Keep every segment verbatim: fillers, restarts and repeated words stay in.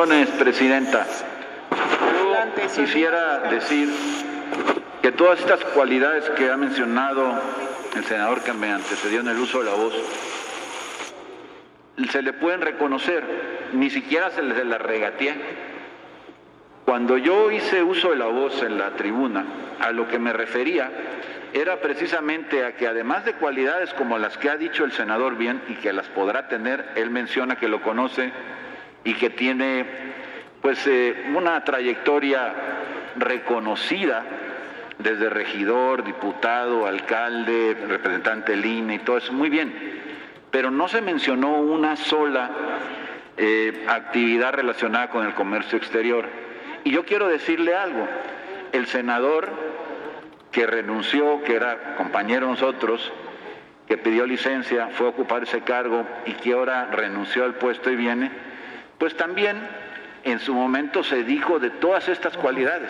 Conclusiones, Presidenta. Yo quisiera decir que todas estas cualidades que ha mencionado el senador que me antecedió en el uso de la voz, se le pueden reconocer, ni siquiera se les la regateé. Cuando yo hice uso de la voz en la tribuna, a lo que me refería era precisamente a que además de cualidades como las que ha dicho el senador bien y que las podrá tener, él menciona que lo conoce y que tiene pues eh, una trayectoria reconocida desde regidor, diputado, alcalde, representante del I N E y todo eso, muy bien, pero no se mencionó una sola eh, actividad relacionada con el comercio exterior. Y yo quiero decirle algo, el senador que renunció, que era compañero de nosotros, que pidió licencia, fue a ocupar ese cargo y que ahora renunció al puesto y viene, pues también en su momento se dijo de todas estas cualidades,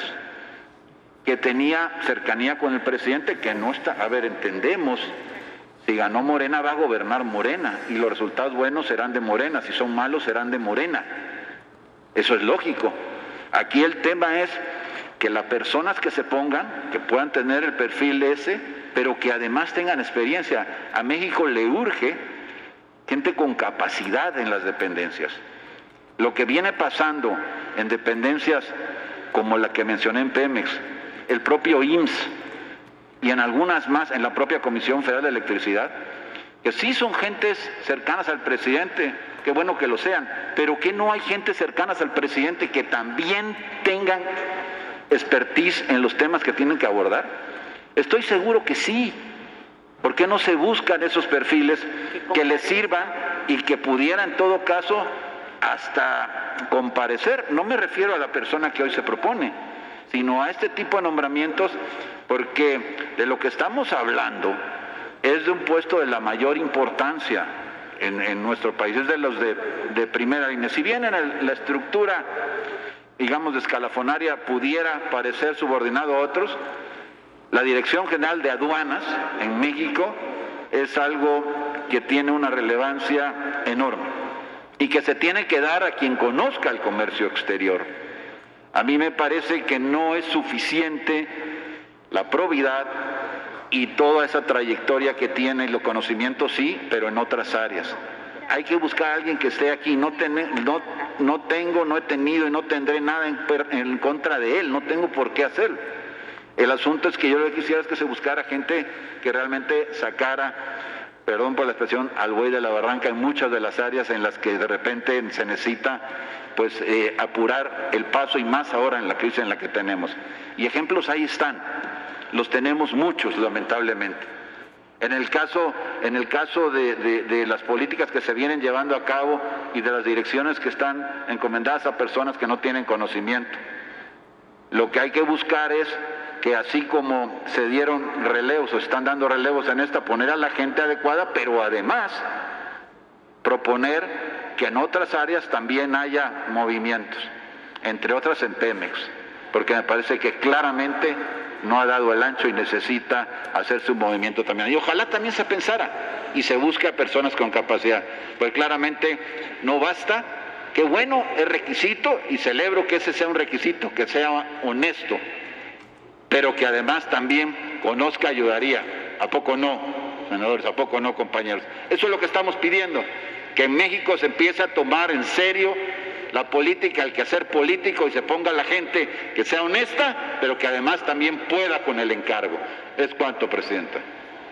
que tenía cercanía con el presidente, que no está, a ver, entendemos, si ganó Morena va a gobernar Morena y los resultados buenos serán de Morena, si son malos serán de Morena, eso es lógico. Aquí el tema es que las personas que se pongan, que puedan tener el perfil ese, pero que además tengan experiencia. A México le urge gente con capacidad en las dependencias. Lo que viene pasando en dependencias como la que mencioné en Pemex, el propio I M S S y en algunas más, en la propia Comisión Federal de Electricidad, que sí son gentes cercanas al presidente, qué bueno que lo sean, pero que no hay gente cercanas al presidente que también tengan expertise en los temas que tienen que abordar. Estoy seguro que sí. ¿Por qué no se buscan esos perfiles que les sirvan y que pudiera en todo caso hasta comparecer? No me refiero a la persona que hoy se propone, sino a este tipo de nombramientos, porque de lo que estamos hablando es de un puesto de la mayor importancia en, en nuestro país, es de los de, de primera línea. Si bien en el, la estructura, digamos, de escalafonaria pudiera parecer subordinado a otros, la Dirección General de Aduanas en México es algo que tiene una relevancia enorme y que se tiene que dar a quien conozca el comercio exterior. A mí me parece que no es suficiente la probidad y toda esa trayectoria que tiene, y los conocimientos sí, pero en otras áreas. Hay que buscar a alguien que esté aquí. No, ten, no, no tengo, no he tenido y no tendré nada en, en contra de él, no tengo por qué hacerlo. El asunto es que yo lo que quisiera es que se buscara gente que realmente sacara, perdón por la expresión, al buey de la barranca en muchas de las áreas en las que de repente se necesita pues eh, apurar el paso, y más ahora en la crisis en la que tenemos. Y ejemplos ahí están, los tenemos muchos lamentablemente. En el caso, en el caso de, de, de las políticas que se vienen llevando a cabo y de las direcciones que están encomendadas a personas que no tienen conocimiento, lo que hay que buscar es que así como se dieron relevos o están dando relevos en esta, poner a la gente adecuada, pero además proponer que en otras áreas también haya movimientos, entre otras en Pemex, porque me parece que claramente no ha dado el ancho y necesita hacerse un movimiento también. Y ojalá también se pensara y se busque a personas con capacidad, pues claramente no basta. Qué bueno, es requisito y celebro que ese sea un requisito, que sea honesto, pero que además también conozca, ayudaría. ¿A poco no, senadores? ¿A poco no, compañeros? Eso es lo que estamos pidiendo, que en México se empiece a tomar en serio la política, el quehacer político, y se ponga la gente que sea honesta, pero que además también pueda con el encargo. Es cuanto, Presidenta.